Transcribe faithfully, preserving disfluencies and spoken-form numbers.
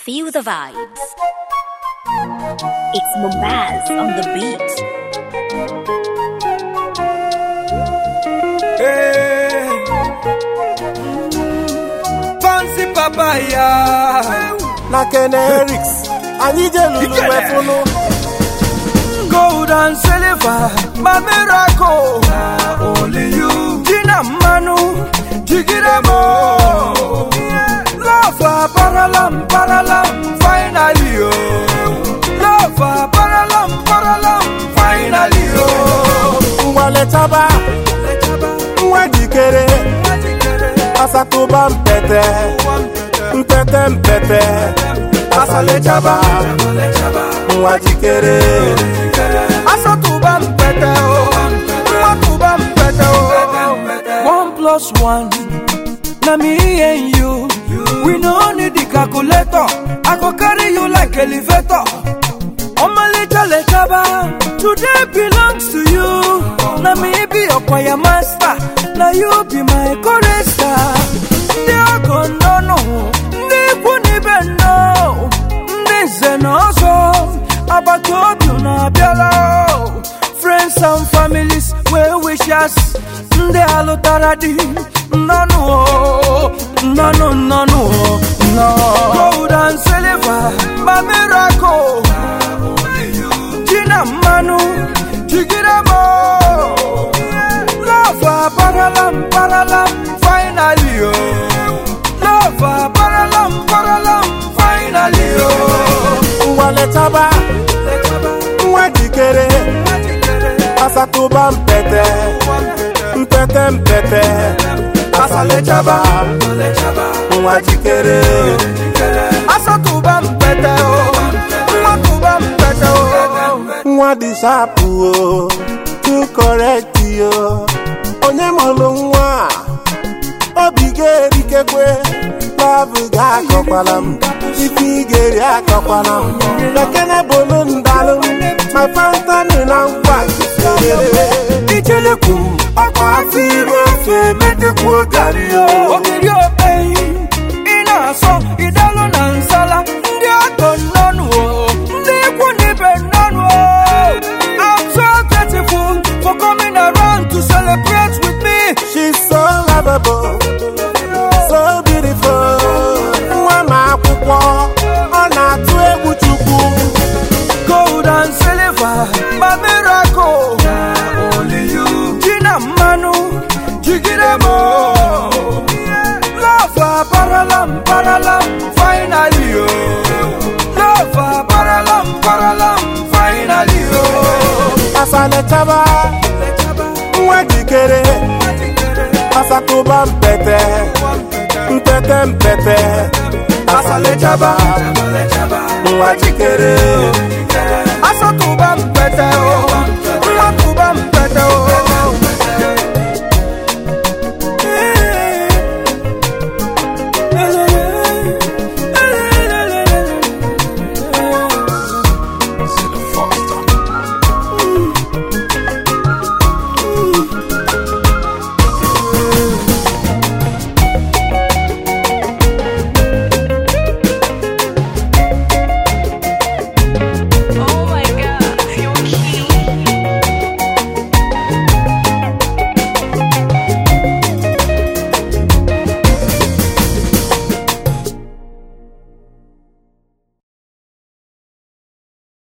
Feel the vibes. It's Mombaz on the beat. Hey. Fancy papaya. Na Kenerics. Anijelu wefuno. Gold and silver, my miracle. Only you. Gina Manu, Jigiramo. Love, paralam, paralam, finally, oh. Love, paralam, paralam, finally, oh. Mwale chaba, mwadikere, asatuba mpete, mpete mpete, asale chaba, mwadikere, asatuba mpete, mwatuba mpete, one plus one, na me and you. We no need the calculator. I go carry you like elevator. Omalita letaba. Today belongs to you. Na me be your choir master. Na you be my chorister. They are gone no no. They won't even know. They say no so. About you na biala. Friends and families well wishes. They are lotaradi. No no, no no no no no. Gold and silver, my miracle. Gina Manu, Jigiramo. Love, paralam, paralam, finally oh. Love, paralam, paralam, finally oh. Mwale chaba, mwadikere, asatuba mpete, mpete mpete. Asale chaba, mwajikere, asatuba mpete o, mwatuba mpete o. Mwadi sapu o, too correct yo. Onye molo mwa, obigeri kekwe. Love ga kopalam, ifigeri akopalam. Lekene bolu ndalum, my fountain na nkwa. Ichelekum, akwa afiwe fe mete kwa gario. Ogirio pay, ina so, idalo na nsala. Ndi ato nonu o, ndi kwunipe nonu o. I'm so grateful for coming around to celebrate with me. She's so lovable, so beautiful. Mama kukwo, ona tuwe buchuku. Gold and silver, my miracle. Only you. Gina Manu, Jigiramo. Love, paralam, paralam, finally oh. Love, paralam, paralam, finally oh. Asale chaba, mwadikere, asatuba mpete, mpete mpete. Asale chaba, mwadikere, asatuba mpete